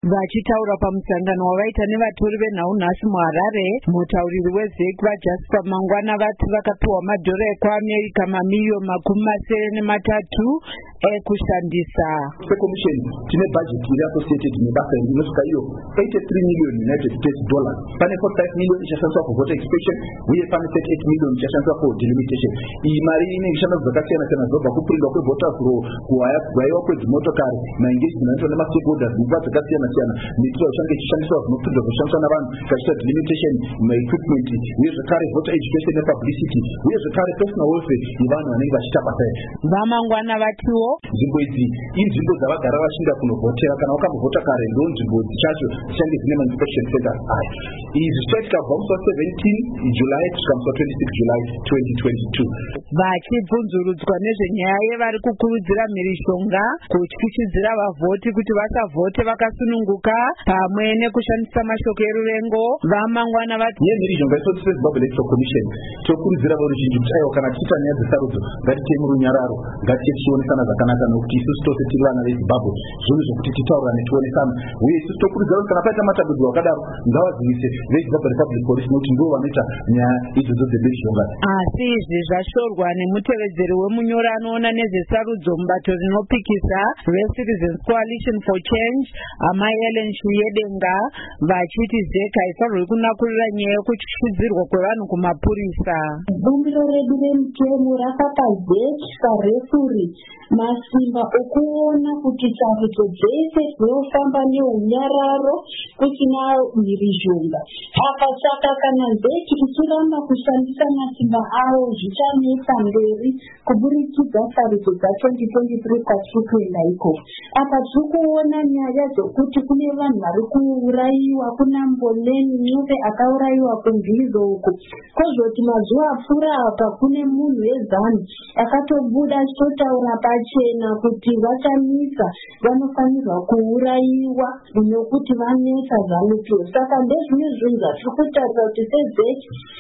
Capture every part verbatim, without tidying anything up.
Vachitaura pamusangano wavaita nevatori venhau-nhasi muHarare, mutauriri weZEC vaJasper Mangwana vati vakapiwa madhora ekuAmerica mamiliyoni makumi masere nematatu ekushandisa. Commission tine budget iri associated nebasa inosvika iyo eighty-three million United States dollars. Pane forty-five million ichashandiswa for voter expansion uye pane thirty-eight million ichashandiswa for delimitation. Iyi mari ine ishanda zvakasiyana siyana zobva kuprinda kwevoters roll, kuhaiwa kwedzimotokari, maengagement nemastakeholders munguva dzakasiyana siyana, mitiro ichange ichishandiswa zvinopinda kushandiswa navanhu kachiita delimitation, maequipment uye zvekare voter education nepublicity uye zvekare personal welfare yevanhu vanenge vachiita basa iri. Vamangwana vatiwo nzvimbo idzi inzvimbo dzavagara vachinda kunovhotera. Kana wakambovhota kare ndo nzvimbo dzacho dzichange dzine ma-inspection centers aya. Izvi zvichaitika kubva musi seventeen July kusvika musi twenty-six July twenty twenty-two. Vachibvunzurudzwa nezvenyaya yevari kukurudzira mhirishonga kutyisidzira vavhoti kuti vasavhote vakasununguka pamwe nekushandisa mashoko eruvengo, Vamangwana vati nemhirishonga isoti seZimbabwe Electoral Commission tokurudzira voruzhinji kuti aiwa kana tiita nyaya dzesarudzo ngatitei murunyararo, ngatite tichionesana zvakanaka nokuti isusu tose tiri vana veZimbabwe. Zvinhu zvokuti titaurirane tionesana uye isusu tokurudzira kuti kana paita matambudziko akadaro ngavazivise veZimbabwe Republic Police nokuti ndivo vanoita nyaya idzodzo dzemhirishonga. Asi izvi zvashorwa nemutevedzeri wemunyori anoona nezvesarudzo mubato rinopikisa veCitizens Coalition for Change, Amai Ellen Shuyedenga, vachiti ZEC haifanirwi kunakurira nyaya yekutyisidzirwa kwevanhu kumapurisa. Bumbiro redu remutemo rakapa ZEC parefuri masimba okuona kuti sarudzo dzese dzinofamba neunyararo kusina mhirizhonga. Apa saka kana ZEC ichiramba kushandisa masimba avo zvichanetsa mberi kuburikidza sarudzo dza-twenty twenty-three kwatiri kuenda ikoko. Apa tiri kuona nyaya dzokuti kune vanhu vari kuurayiwa, kuna Mboleni Ncube akaurayiwa kuMbizo uko. Kozoti mazuva apfuura apa kune munhu weZANU akatobuda achitotaura pachena kuti vachamisa vanofanirwa kuurayiwa nokuti vanetsa ZANU-PF. Saka ndezvimwe zvinhu zvatiri kutarira kuti seZEC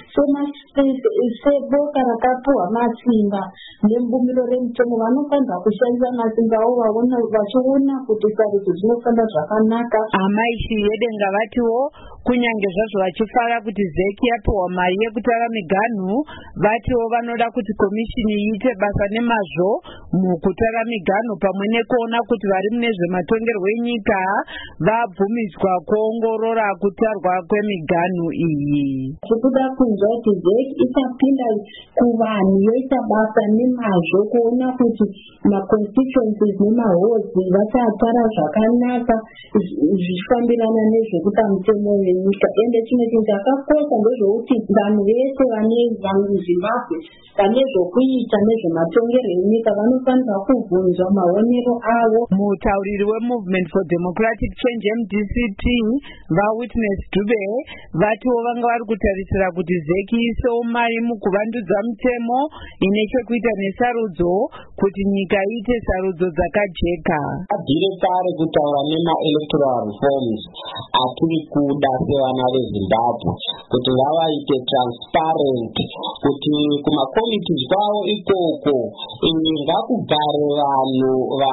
seboka rakapiwa masimba nebumbiro remutemo vanofanirwa kushandisa masimba avo vachiona kuti sarudzo dzinofamba zvakanaka. Amai Shuyedenga vatiwo kunyange zvazvo vachifara kuti ZEC yapiwa mari yekutara miganhu, vatiwo vanoda kuti komishini iite basa nemazvo mukutara miganhu pamwe nekuona kuti vari mune zvematongerwo enyika vabvumidzwa kuongorora kutarwa kwemiganhu iyi. Tikuda kunzwa kuti ZEC ichapinda kuvanhu yoita basa nemazvo kuona kuti ma-constituencies nemahodzi vachatara zvakanaka zvichifambirana nezvekuta mutemo wenyika. Ende chimwe chinhu chakakosha ndezvekuti vanhu vese vane Zimbabwe vane zvokuita nezvematongerwo enyika vanofanirwa kubvunzwa maonero avo. Mutauriri weMovement for Democratic Change M D C T vaWitness Dube vatiwo vanga vari kutarisira kuti ZEC iisewo mari mukuvandudza mutemo ine chekuita nesarudzo kuti nyika iite sarudzo dzakajeka. Abvire kare kutaura nema-electoral reforms atiri kuda sevana veZimbabwe kuti vavaite transparent, kuti kumakomitees kwavo ikoko ngakugare vanhu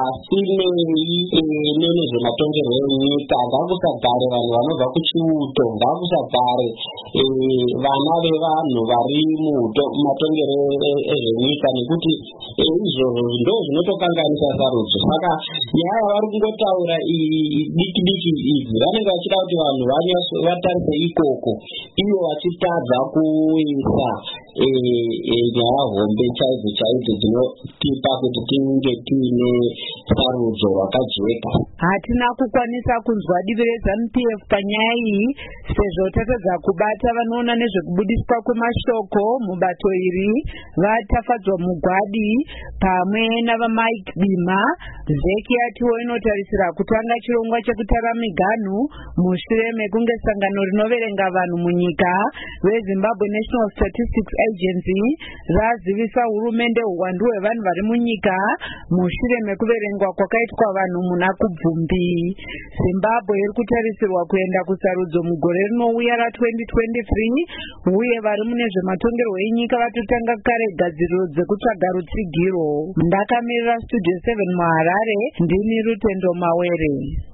vasinei nezvematongerwo enyika, ngakusagare vanhu vanobva kuchiuto, ngakusagare vana vevanhu vari mumatongerwo ezvenyika nekuti izvozvo ndo zvinotokanganisa sarudzo. Saka nyaya yavari kungotaura diki diki idzi vanenge vachida kuti vanhu vatarise ikoko, ivo vachitadza kuisa nyaya hombe chaidzo chaidzo dzinotipa kuti tinge tiine sarudzo rakajeka. Hatina kukwanisa kunzwa divi reZANU-P F panyaya iyi sezvo tatadza kubata vanoona nezvekubudiswa kwemashoko mubato iri vatafadzwa mugwadi pamwe navaMike Bima. ZEC yatiwo inotarisira kutanga chirongwa chekutara miganhu mushure mekunge sangano rinoverenga vanhu munyika veZimbabwe National Statistics Agency razivisa hurumende uwandu hwevanhu vari munyika mushure mekuverengwa kwakaitwa vanhu muna kubvumbi. Zimbabwe iri kutarisirwa kuenda kusarudzo mugore rinouya ra-twenty twenty-three uye vari mune zvematongerwo enyika vatotanga kare gadziriro dzekutsvaga rutsigiro. Ndakamirira Studio seven muHarare, ndini Rutendo Mawere.